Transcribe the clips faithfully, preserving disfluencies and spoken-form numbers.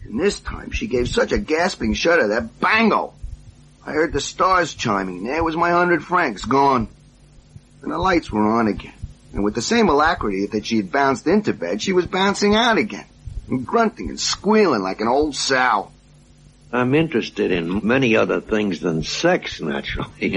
And this time she gave such a gasping shudder that bango! I heard the stars chiming. There was my hundred francs gone. And the lights were on again. And with the same alacrity that she had bounced into bed, she was bouncing out again. And grunting and squealing like an old sow. I'm interested in many other things than sex, naturally.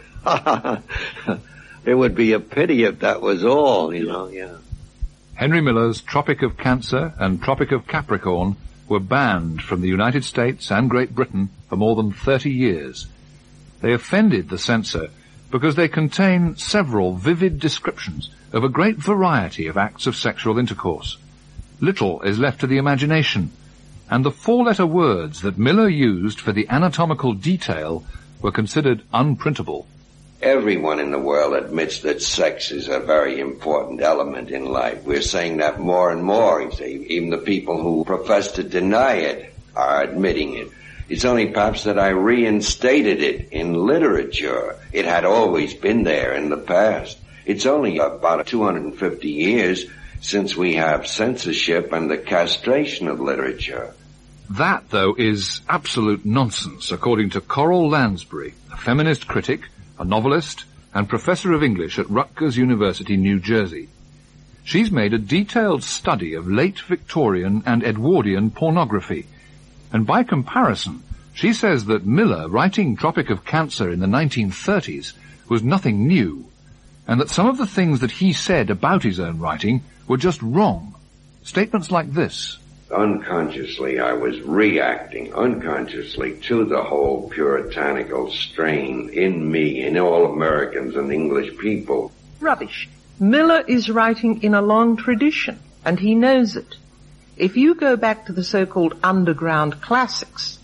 It would be a pity if that was all, you know, yeah. Henry Miller's Tropic of Cancer and Tropic of Capricorn were banned from the United States and Great Britain for more than thirty years. They offended the censor because they contain several vivid descriptions of a great variety of acts of sexual intercourse. Little is left to the imagination, and the four-letter words that Miller used for the anatomical detail were considered unprintable. Everyone in the world admits that sex is a very important element in life. We're saying that more and more. Even the people who profess to deny it are admitting it. It's only perhaps that I reinstated it in literature. It had always been there in the past. It's only about two hundred fifty years since we have censorship and the castration of literature. That, though, is absolute nonsense, according to Coral Lansbury, a feminist critic, a novelist, and professor of English at Rutgers University, New Jersey. She's made a detailed study of late Victorian and Edwardian pornography, and by comparison, she says that Miller, writing Tropic of Cancer in the nineteen thirties, was nothing new, and that some of the things that he said about his own writing were just wrong. Statements like this: unconsciously, I was reacting unconsciously to the whole puritanical strain in me, in all Americans and English people. Rubbish. Miller is writing in a long tradition, and he knows it. If you go back to the so-called underground classics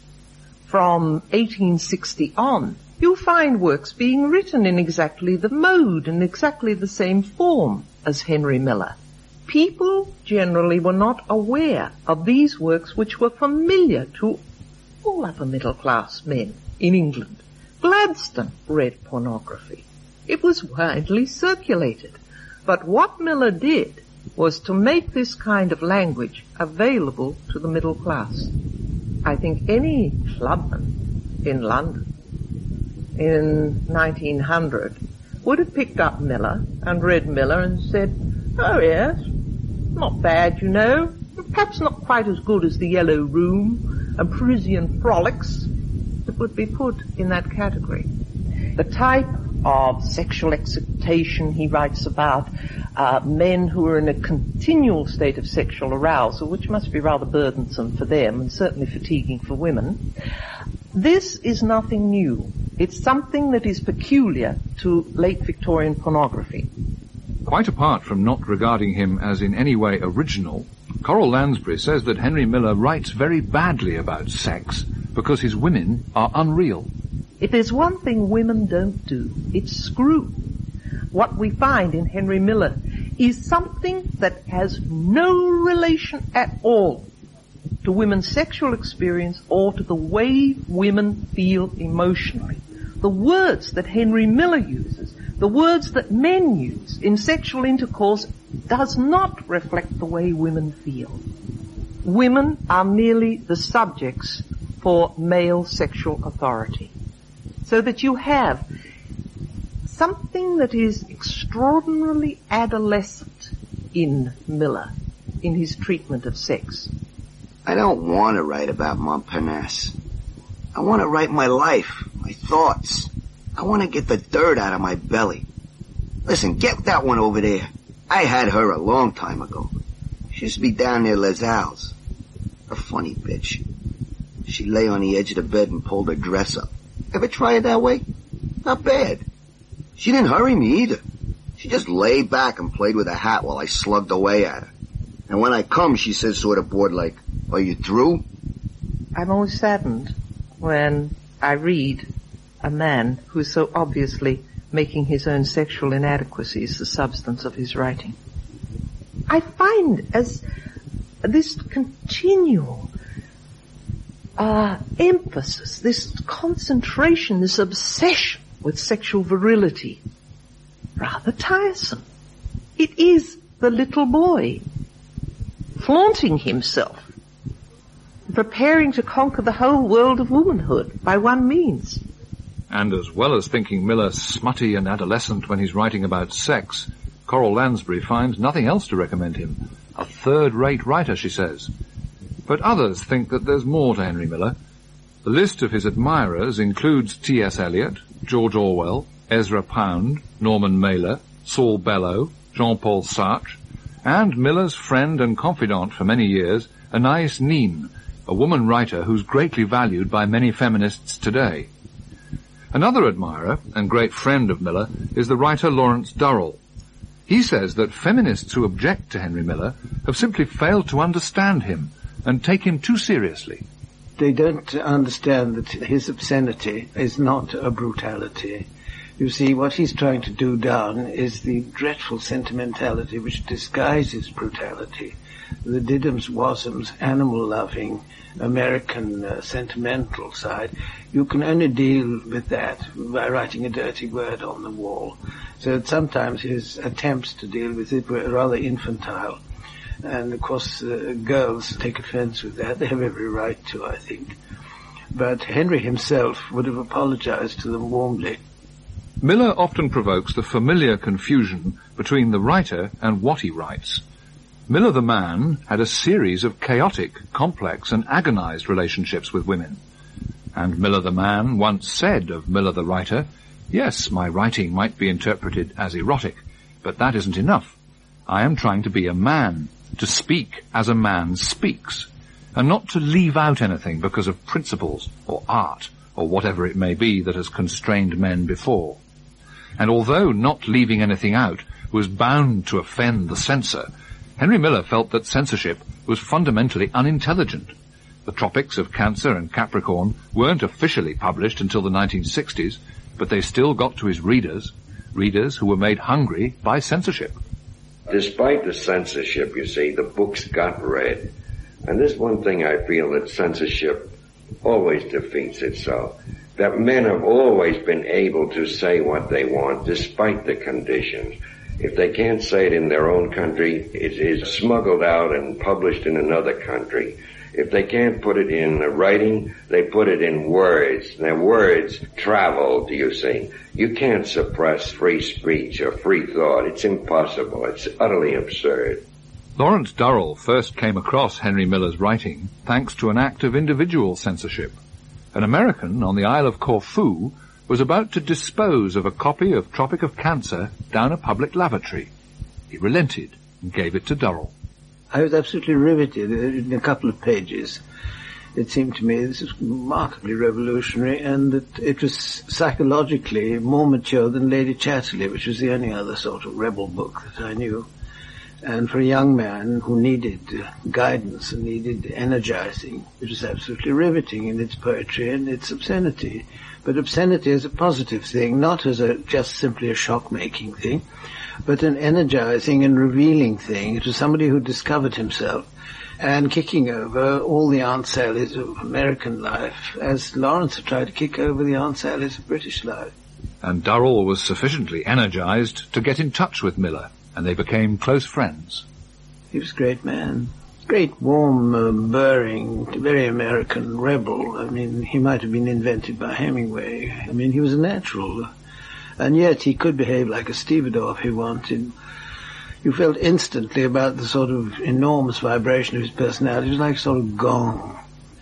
from eighteen sixty on, you'll find works being written in exactly the mode and exactly the same form as Henry Miller. People generally were not aware of these works, which were familiar to all upper middle class men in England. Gladstone read pornography. It was widely circulated. But what Miller did was to make this kind of language available to the middle class. I think any clubman in London in nineteen hundred would have picked up Miller and read Miller and said, "Oh yes, not bad, you know. Perhaps not quite as good as The Yellow Room and Parisian Frolics." It would be put in that category. The type of sexual excitation he writes about, uh, men who are in a continual state of sexual arousal, which must be rather burdensome for them and certainly fatiguing for women. This is nothing new. It's something that is peculiar to late Victorian pornography. Quite apart from not regarding him as in any way original, Coral Lansbury says that Henry Miller writes very badly about sex because his women are unreal. If there's one thing women don't do, it's screw. What we find in Henry Miller is something that has no relation at all to women's sexual experience or to the way women feel emotionally. The words that Henry Miller uses, the words that men use in sexual intercourse, does not reflect the way women feel. Women are merely the subjects for male sexual authority. So that you have something that is extraordinarily adolescent in Miller, in his treatment of sex. I don't want to write about Montparnasse. I want to write my life, my thoughts. I want to get the dirt out of my belly. Listen, get that one over there. I had her a long time ago. She used to be down near Les Halles. A funny bitch. She lay on the edge of the bed and pulled her dress up. Ever try it that way? Not bad. She didn't hurry me either. She just lay back and played with her hat while I slugged away at her. And when I come, she says sort of bored like, "Are you through?" I'm always saddened when I read a man who is so obviously making his own sexual inadequacies the substance of his writing. I find as this continual uh, emphasis, this concentration, this obsession with sexual virility, rather tiresome. It is the little boy flaunting himself preparing to conquer the whole world of womanhood by one means. And as well as thinking Miller smutty and adolescent when he's writing about sex, Coral Lansbury finds nothing else to recommend him. A third-rate writer, she says. But others think that there's more to Henry Miller. The list of his admirers includes T S Eliot, George Orwell, Ezra Pound, Norman Mailer, Saul Bellow, Jean-Paul Sartre, and Miller's friend and confidant for many years, Anais Nin, a woman writer who's greatly valued by many feminists today. Another admirer and great friend of Miller is the writer Lawrence Durrell. He says that feminists who object to Henry Miller have simply failed to understand him and take him too seriously. They don't understand that his obscenity is not a brutality. You see, what he's trying to do down is the dreadful sentimentality which disguises brutality. The Diddums, Wasums, animal-loving, American uh, sentimental side, you can only deal with that by writing a dirty word on the wall. So that sometimes his attempts to deal with it were rather infantile. And of course, uh, girls take offense with that. They have every right to, I think. But Henry himself would have apologized to them warmly. Miller often provokes the familiar confusion between the writer and what he writes. Miller the man had a series of chaotic, complex and agonized relationships with women. And Miller the man once said of Miller the writer, "Yes, my writing might be interpreted as erotic, but that isn't enough. I am trying to be a man, to speak as a man speaks, and not to leave out anything because of principles or art or whatever it may be that has constrained men before." And although not leaving anything out was bound to offend the censor, Henry Miller felt that censorship was fundamentally unintelligent. The Tropics of Cancer and Capricorn weren't officially published until the nineteen sixties, but they still got to his readers, readers who were made hungry by censorship. Despite the censorship, you see, the books got read. And this one thing I feel that censorship always defeats itself. That men have always been able to say what they want despite the conditions. If they can't say it in their own country, it is smuggled out and published in another country. If they can't put it in writing, they put it in words. Now words travel, do you see? You can't suppress free speech or free thought. It's impossible. It's utterly absurd. Lawrence Durrell first came across Henry Miller's writing thanks to an act of individual censorship. An American on the Isle of Corfu was about to dispose of a copy of Tropic of Cancer down a public lavatory. He relented and gave it to Durrell. I was absolutely riveted in a couple of pages. It seemed to me this was remarkably revolutionary, and that it was psychologically more mature than Lady Chatterley, which was the only other sort of rebel book that I knew. And for a young man who needed uh, guidance and needed energizing, it was absolutely riveting in its poetry and its obscenity. But obscenity is a positive thing, not as a just simply a shock-making thing, but an energizing and revealing thing. It was somebody who discovered himself and kicking over all the Aunt Sallies of American life, as Lawrence had tried to kick over the Aunt Sallies of British life. And Durrell was sufficiently energized to get in touch with Miller, and they became close friends. He was a great man. Great, warm, uh, burring, very American rebel. I mean, he might have been invented by Hemingway. I mean, he was a natural. And yet he could behave like a stevedore if he wanted. You felt instantly about the sort of enormous vibration of his personality. It was like a sort of gong.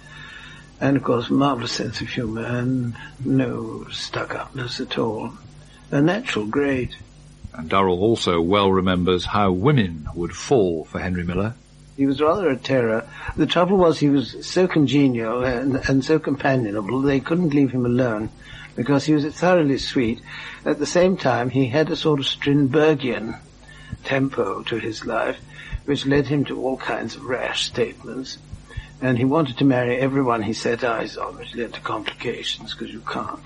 And, of course, marvelous sense of humor and no stuck-upness at all. A natural great. And Durrell also well remembers how women would fall for Henry Miller. He was rather a terror. The trouble was he was so congenial and, and so companionable they couldn't leave him alone because he was thoroughly sweet. At the same time, he had a sort of Strindbergian tempo to his life which led him to all kinds of rash statements. And he wanted to marry everyone he set eyes on, which led to complications because you can't.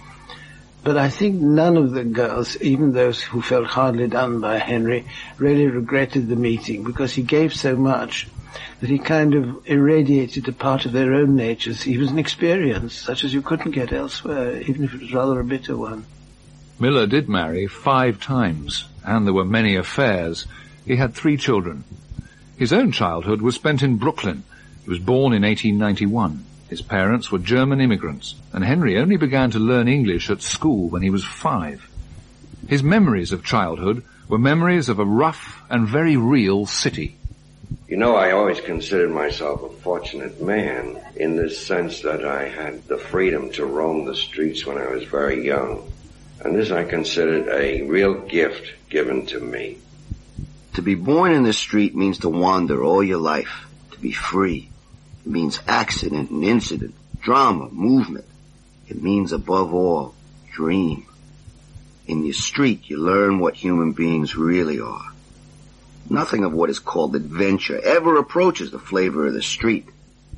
But I think none of the girls, even those who felt hardly done by Henry, really regretted the meeting because he gave so much that he kind of irradiated a part of their own natures. He was an experience such as you couldn't get elsewhere, even if it was rather a bitter one. Miller did marry five times, and there were many affairs. He had three children. His own childhood was spent in Brooklyn, He was born in eighteen ninety-one. His parents were German immigrants, and Henry only began to learn English at school when he was five. His memories of childhood were memories of a rough and very real city. You know, I always considered myself a fortunate man in the sense that I had the freedom to roam the streets when I was very young. And this I considered a real gift given to me. To be born in the street means to wander all your life, to be free. It means accident and incident, drama, movement. It means, above all, dream. In the street, you learn what human beings really are. Nothing of what is called adventure ever approaches the flavor of the street.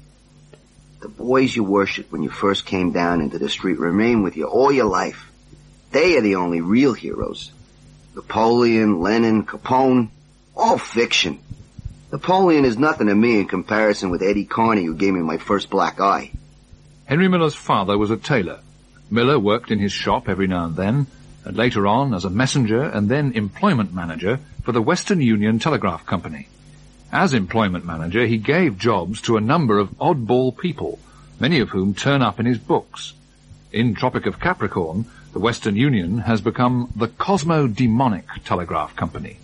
The boys you worshipped when you first came down into the street remain with you all your life. They are the only real heroes. Napoleon, Lenin, Capone, all fiction. Napoleon is nothing to me in comparison with Eddie Carney, who gave me my first black eye. Henry Miller's father was a tailor. Miller worked in his shop every now and then, and later on as a messenger and then employment manager for the Western Union Telegraph Company. As employment manager, he gave jobs to a number of oddball people, many of whom turn up in his books. In Tropic of Capricorn, the Western Union has become the Cosmo-Demonic Telegraph Company.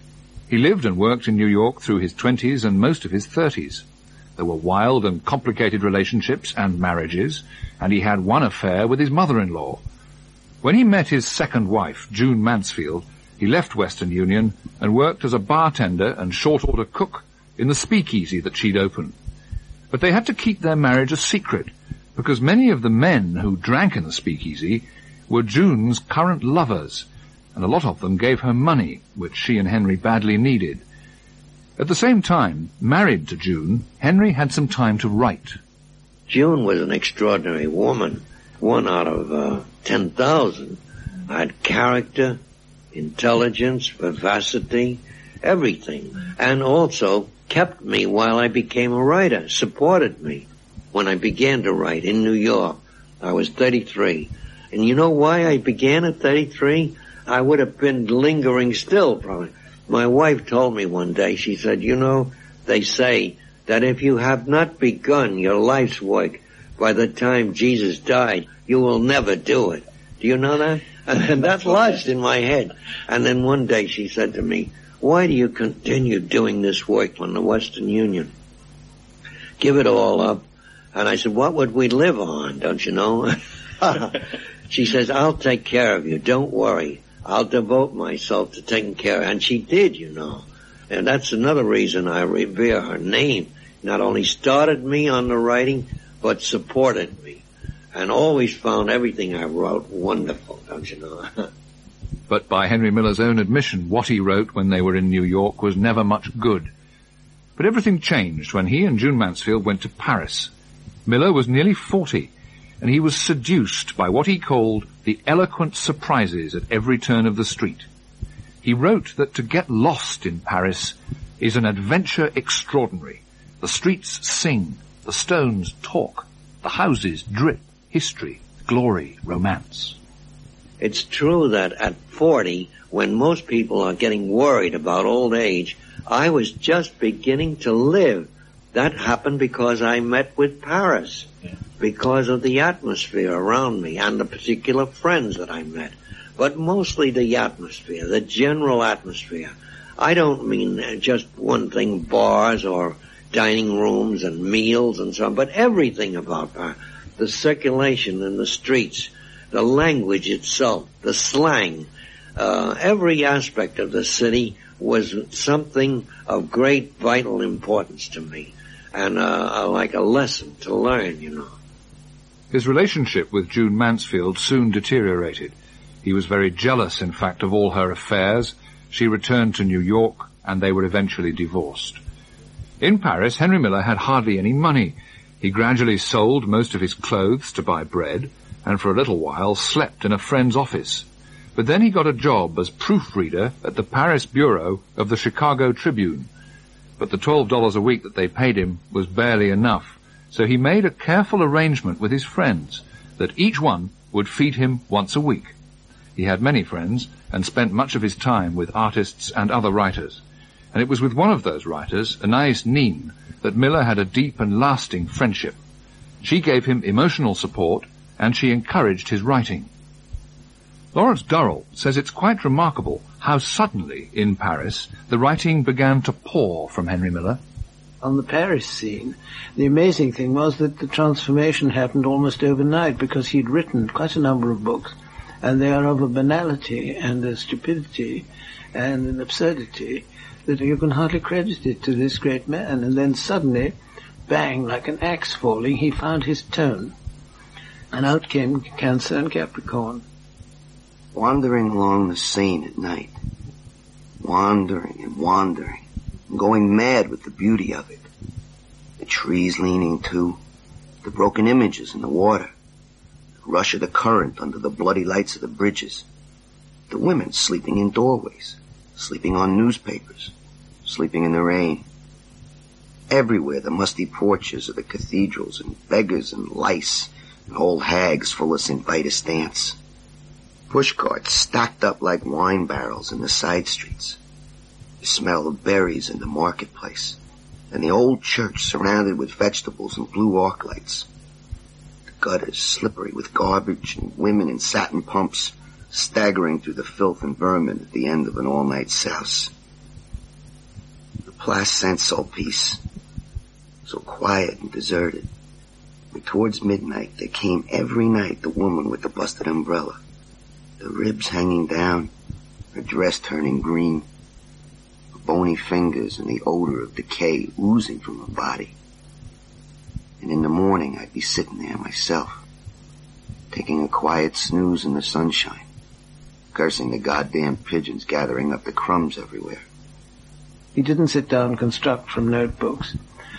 He lived and worked in New York through his twenties and most of his thirties. There were wild and complicated relationships and marriages, and he had one affair with his mother-in-law. When he met his second wife, June Mansfield, he left Western Union and worked as a bartender and short-order cook in the speakeasy that she'd opened. But they had to keep their marriage a secret, because many of the men who drank in the speakeasy were June's current lovers, and a lot of them gave her money, which she and Henry badly needed. At the same time, married to June, Henry had some time to write. June was an extraordinary woman, one out of uh, ten thousand. I had character, intelligence, vivacity, everything, and also kept me while I became a writer, supported me. When I began to write in New York, I was thirty-three. And you know why I began at thirty-three? I would have been lingering still, probably. My wife told me one day, she said, you know, they say that if you have not begun your life's work by the time Jesus died, you will never do it. Do you know that? And that lodged in my head. And then one day she said to me, why do you continue doing this work on the Western Union? Give it all up. And I said, what would we live on, don't you know? She says, I'll take care of you. Don't worry. I'll devote myself to taking care. And she did, you know. And that's another reason I revere her name. Not only started me on the writing, but supported me. And always found everything I wrote wonderful, don't you know? But by Henry Miller's own admission, what he wrote when they were in New York was never much good. But everything changed when he and June Mansfield went to Paris. Miller was nearly forty, and he was seduced by what he called the eloquent surprises at every turn of the street. He wrote that to get lost in Paris is an adventure extraordinary. The streets sing, the stones talk, the houses drip, history, glory, romance. It's true that at forty, when most people are getting worried about old age, I was just beginning to live. That happened because I met with Paris, yeah. Because of the atmosphere around me and the particular friends that I met. But mostly the atmosphere, the general atmosphere. I don't mean just one thing, bars or dining rooms and meals and so on, but everything about Paris. The circulation in the streets, the language itself, the slang, uh, every aspect of the city was something of great vital importance to me. And uh, like a lesson to learn, you know. His relationship with June Mansfield soon deteriorated. He was very jealous, in fact, of all her affairs. She returned to New York, and they were eventually divorced. In Paris, Henry Miller had hardly any money. He gradually sold most of his clothes to buy bread, and for a little while slept in a friend's office. But then he got a job as proofreader at the Paris bureau of the Chicago Tribune. But the twelve dollars a week that they paid him was barely enough, so he made a careful arrangement with his friends that each one would feed him once a week. He had many friends and spent much of his time with artists and other writers. and it was with one of those writers, Anais Nin, that Miller had a deep and lasting friendship. She gave him emotional support, and she encouraged his writing. Lawrence Durrell says it's quite remarkable how suddenly, in Paris, the writing began to pour from Henry Miller. On the Paris scene, the amazing thing was that the transformation happened almost overnight, because he'd written quite a number of books, and they are of a banality and a stupidity and an absurdity that you can hardly credit it to this great man. And then suddenly, bang, like an axe falling, he found his tone. And out came Cancer and Capricorn. Wandering along the Seine at night. Wandering and wandering. Going mad with the beauty of it. The trees leaning to, the broken images in the water, the rush of the current under the bloody lights of the bridges, the women sleeping in doorways, sleeping on newspapers, sleeping in the rain. Everywhere the musty porches of the cathedrals, and beggars and lice, and old hags full of Saint Vitus dance. Pushcarts stacked up like wine barrels in the side streets. The smell of berries in the marketplace, and the old church surrounded with vegetables and blue arc lights. The gutters slippery with garbage, and women in satin pumps staggering through the filth and vermin at the end of an all-night souse. The Place Saint-Sulpice, so quiet and deserted. And towards midnight there came every night the woman with the busted umbrella, the ribs hanging down, her dress turning green, bony fingers and the odor of decay oozing from her body. And in the morning I'd be sitting there myself, taking a quiet snooze in the sunshine, cursing the goddamn pigeons gathering up the crumbs everywhere. He didn't sit down and construct from notebooks.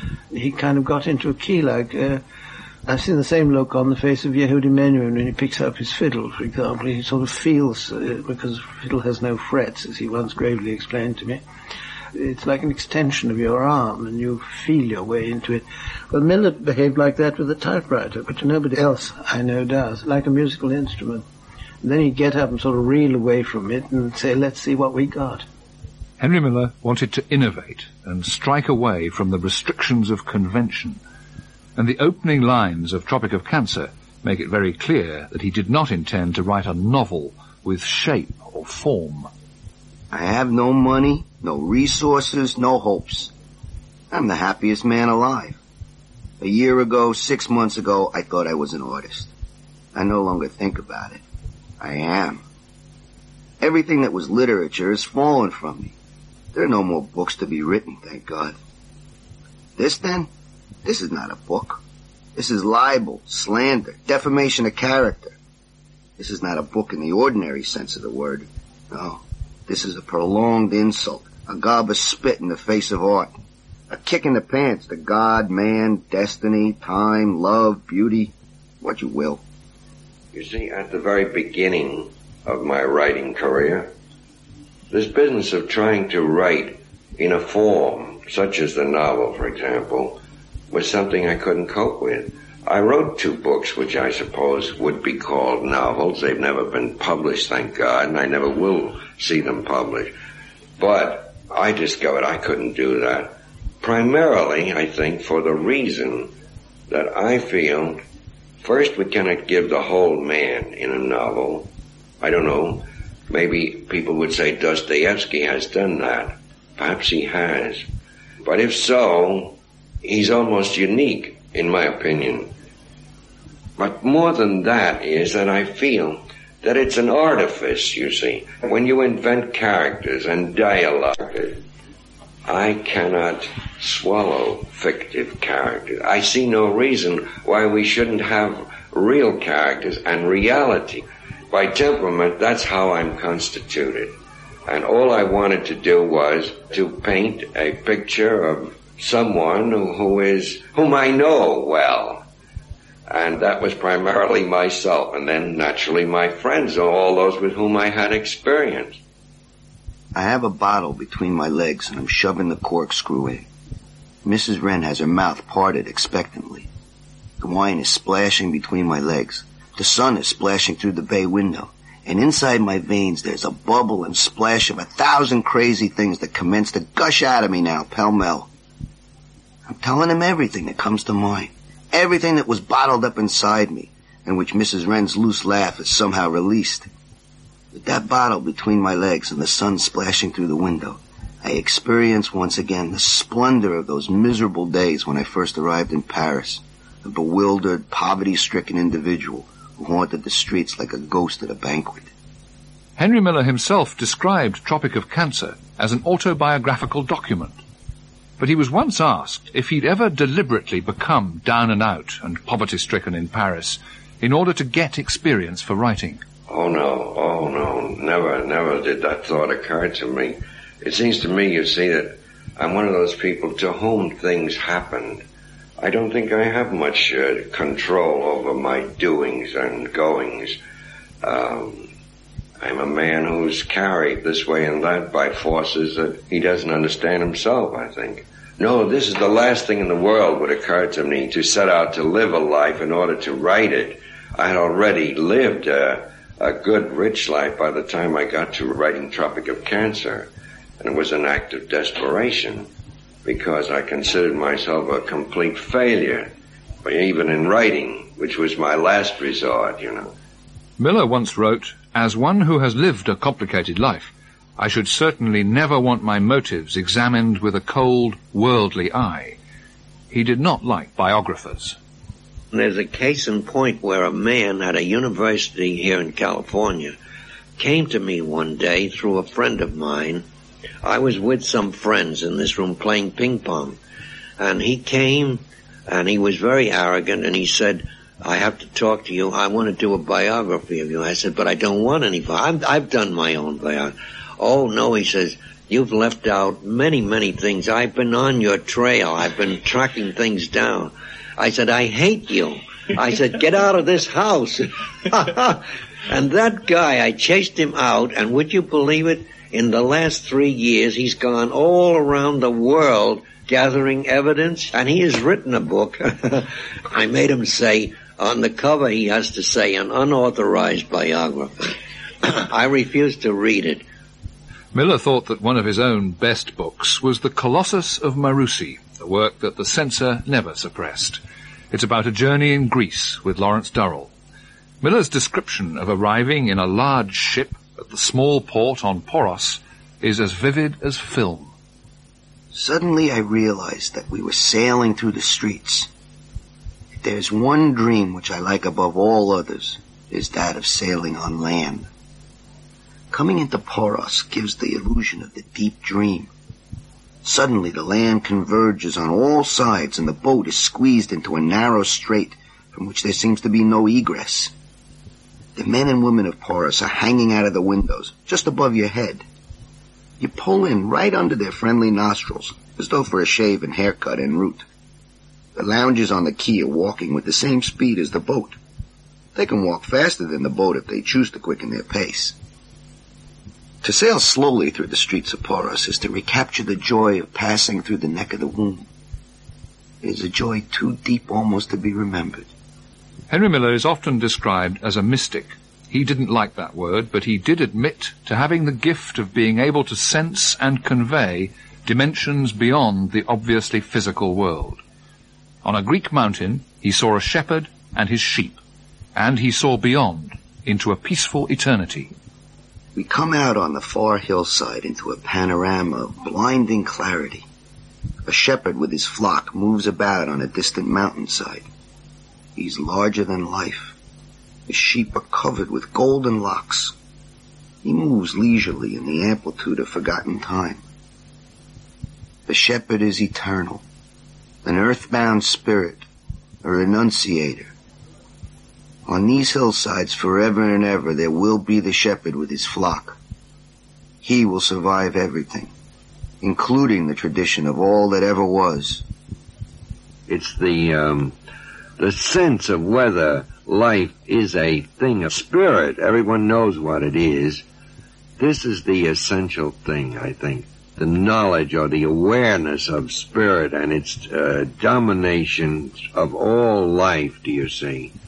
He kind of got into a key like... Uh, I've seen the same look on the face of Yehudi Menuhin when he picks up his fiddle, for example. He sort of feels, uh, because fiddle has no frets, as he once gravely explained to me. It's like an extension of your arm, and you feel your way into it. Well, Miller behaved like that with a typewriter, but nobody else I know does, like a musical instrument. And then he'd get up and sort of reel away from it and say, let's see what we got. Henry Miller wanted to innovate and strike away from the restrictions of convention, and the opening lines of Tropic of Cancer make it very clear that he did not intend to write a novel with shape or form. I have no money, no resources, no hopes. I'm the happiest man alive. A year ago, six months ago, I thought I was an artist. I no longer think about it. I am. Everything that was literature has fallen from me. There are no more books to be written, thank God. This, then? This is not a book. This is libel, slander, defamation of character. This is not a book in the ordinary sense of the word. No. This is a prolonged insult, a gob of spit in the face of art, a kick in the pants to God, man, destiny, time, love, beauty, what you will. You see, at the very beginning of my writing career, this business of trying to write in a form, such as the novel, for example, was something I couldn't cope with. I wrote two books which I suppose would be called novels. They've never been published, thank God, and I never will see them published. But I discovered I couldn't do that. Primarily, I think, for the reason that I feel, first, we cannot give the whole man in a novel. I don't know, maybe people would say Dostoevsky has done that. Perhaps he has. But if so, he's almost unique, in my opinion. But more than that is that I feel that it's an artifice, you see. When you invent characters and dialogue, I cannot swallow fictive characters. I see no reason why we shouldn't have real characters and reality. By temperament, that's how I'm constituted. And all I wanted to do was to paint a picture of someone who, who is, whom I know well. And that was primarily myself, and then naturally my friends, or all those with whom I had experience. I have a bottle between my legs, and I'm shoving the corkscrew in. Missus Wren has her mouth parted expectantly. The wine is splashing between my legs. The sun is splashing through the bay window, And inside my veins there's a bubble and splash of a thousand crazy things that commence to gush out of me now, pell-mell. I'm telling him everything that comes to mind. Everything that was bottled up inside me, and which Missus Wren's loose laugh has somehow released. With that bottle between my legs and the sun splashing through the window, I experience once again the splendor of those miserable days when I first arrived in Paris, a bewildered, poverty-stricken individual who haunted the streets like a ghost at a banquet. Henry Miller himself described Tropic of Cancer as an autobiographical document. But he was once asked if he'd ever deliberately become down and out and poverty-stricken in Paris in order to get experience for writing. Oh, no, oh, no, never, never did that thought occur to me. It seems to me, you see, that I'm one of those people to whom things happen. I don't think I have much uh, control over my doings and goings. Um, I'm a man who's carried this way and that by forces that he doesn't understand himself, I think. No, this is the last thing in the world would occur to me, to set out to live a life in order to write it. I had already lived a, a good, rich life by the time I got to writing Tropic of Cancer. And it was an act of desperation, because I considered myself a complete failure, even in writing, which was my last resort, you know. Miller once wrote, "As one who has lived a complicated life, I should certainly never want my motives examined with a cold, worldly eye." He did not like biographers. There's a case in point where a man at a university here in California came to me one day through a friend of mine. I was with some friends in this room playing ping pong, and he came and he was very arrogant, and he said, "I have to talk to you. I want to do a biography of you." I said, "But I don't want any. I've, I've done my own biography." "Oh, no," he says, "you've left out many, many things. I've been on your trail. I've been tracking things down." I said, "I hate you." I said, "Get out of this house." And that guy, I chased him out, and would you believe it? In the last three years, he's gone all around the world gathering evidence, and he has written a book. I made him say, on the cover he has to say, "an unauthorized biography." I refused to read it. Miller thought that one of his own best books was The Colossus of Marousi, a work that the censor never suppressed. It's about a journey in Greece with Lawrence Durrell. Miller's description of arriving in a large ship at the small port on Poros is as vivid as film. Suddenly I realized that we were sailing through the streets. If there's one dream which I like above all others, is that of sailing on land. Coming into Poros gives the illusion of the deep dream. Suddenly the land converges on all sides and the boat is squeezed into a narrow strait from which there seems to be no egress. The men and women of Poros are hanging out of the windows, just above your head. You pull in right under their friendly nostrils, as though for a shave and haircut en route. The loungers on the quay are walking with the same speed as the boat. They can walk faster than the boat if they choose to quicken their pace. To sail slowly through the streets of Poros is to recapture the joy of passing through the neck of the womb. It is a joy too deep almost to be remembered. Henry Miller is often described as a mystic. He didn't like that word, but he did admit to having the gift of being able to sense and convey dimensions beyond the obviously physical world. On a Greek mountain, he saw a shepherd and his sheep, and he saw beyond into a peaceful eternity. We come out on the far hillside into a panorama of blinding clarity. A shepherd with his flock moves about on a distant mountainside. He's larger than life. His sheep are covered with golden locks. He moves leisurely in the amplitude of forgotten time. The shepherd is eternal, an earthbound spirit, a renunciator. On these hillsides forever and ever there will be the shepherd with his flock. He will survive everything, including the tradition of all that ever was. It's the, um, the sense of whether life is a thing of spirit. Everyone knows what it is. This is the essential thing, I think. The knowledge or the awareness of spirit and its uh, domination of all life, do you see?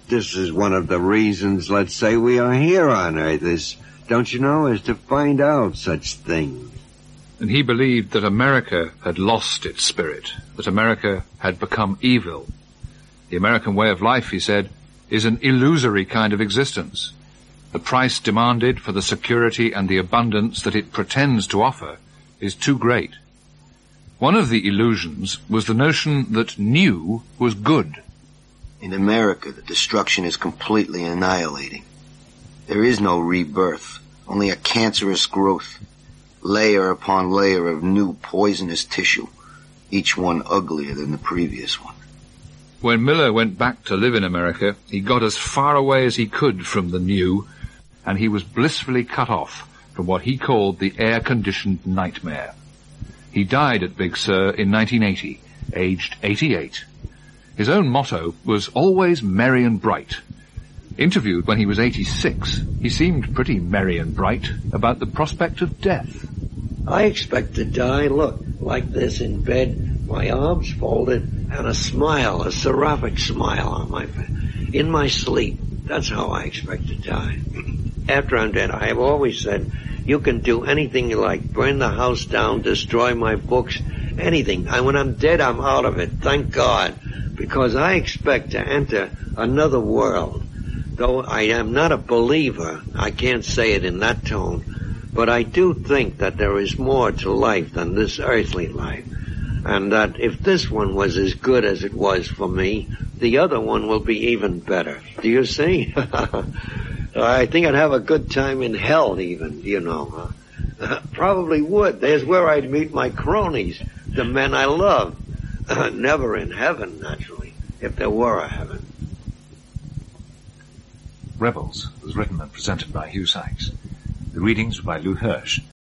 this is one of the reasons, let's say, we are here on Earth, is, don't you know, is to find out such things. And he believed that America had lost its spirit, that America had become evil. The American way of life, he said, is an illusory kind of existence. The price demanded for the security and the abundance that it pretends to offer is too great. One of the illusions was the notion that new was good. In America, the destruction is completely annihilating. There is no rebirth, only a cancerous growth, layer upon layer of new poisonous tissue, each one uglier than the previous one. When Miller went back to live in America, he got as far away as he could from the new, and he was blissfully cut off from what he called the air-conditioned nightmare. He died at Big Sur in nineteen eighty, aged eighty-eight. His own motto was always merry and bright. Interviewed when he was eighty-six, he seemed pretty merry and bright about the prospect of death. I expect to die, look, like this in bed, my arms folded, and a smile, a seraphic smile on my face. In my sleep, that's how I expect to die. After I'm dead, I have always said, you can do anything you like, burn the house down, destroy my books, anything. And when I'm dead, I'm out of it, thank God, because I expect to enter another world. Though I am not a believer, I can't say it in that tone, but I do think that there is more to life than this earthly life, and that if this one was as good as it was for me, the other one will be even better. Do you see? I think I'd have a good time in hell even, you know. Huh? Probably would. There's where I'd meet my cronies, the men I love. Never in heaven, naturally, if there were a heaven. Rebels was written and presented by Hugh Sykes. The readings were by Lou Hirsch